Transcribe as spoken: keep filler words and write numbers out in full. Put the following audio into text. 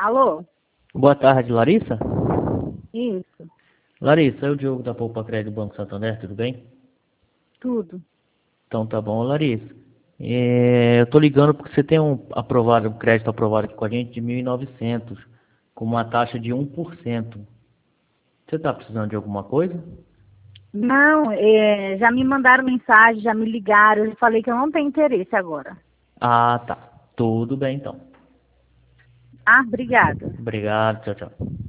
Alô? Boa tarde, Larissa. Isso, Larissa, é o Diogo da Poupa Crédito do Banco Santander, tudo bem? tudo. Então tá bom, Larissa. É, eu tô ligando porque você tem um aprovado, um crédito aprovado aqui com a gente de mil e novecentos, com uma taxa de um por cento. Você tá precisando de alguma coisa? Não, é, já me mandaram mensagem, já me ligaram, eu falei que eu não tenho interesse agora. Ah, tá. Tudo bem então. Ah, obrigada. Obrigado, tchau, tchau.